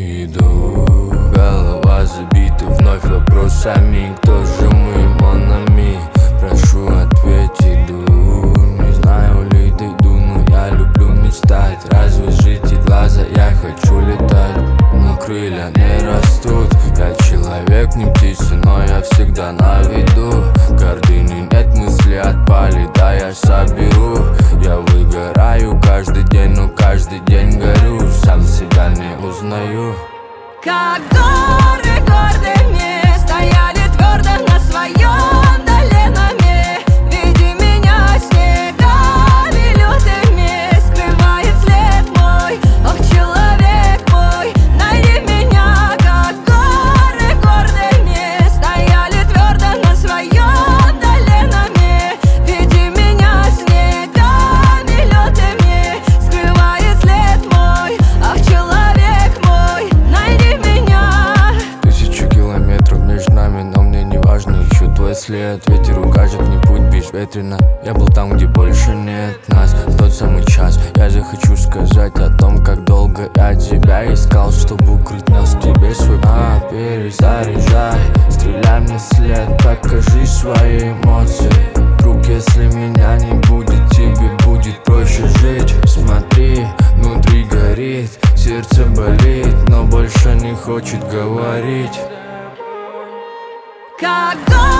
Иду, голова забита вновь вопросами. Кто же мы, монами? Прошу, ответь, иду. Не знаю ли дойду, но я люблю мечтать. Развяжите глаза, я хочу летать. Но крылья не растут. Я человек, не птица, но я всегда на виду. Гордыни нет, мысли отпали, да я соберу. Я выгораю каждый день, но каждый день горю. Сам себя не узнаю. Как горы гордыми стояли твердо на своем доленами. Веди меня снегами лютыми, скрывает след мой. Ох, человек мой, найди меня. Как горы гордыми стояли твердо на своем доленами. Веди меня снегами лютыми, скрывает след мой. Ах, человек мой, найди меня. 1000 километров между нами, но мне не важно, ищу твой след. Ветер укажет мне путь безветренно. Я был там, где больше нет нас. В тот самый час я захочу сказать о том, как долго я тебя искал, чтобы укрыть нас в тебе свой. Перезаряжай, стреляй мне вслед, покажи свои эмоции. Вдруг, если меня не будет, тебе будет проще жить. Смотри, внутри горит, сердце болит, но больше не хочет говорить. Как горы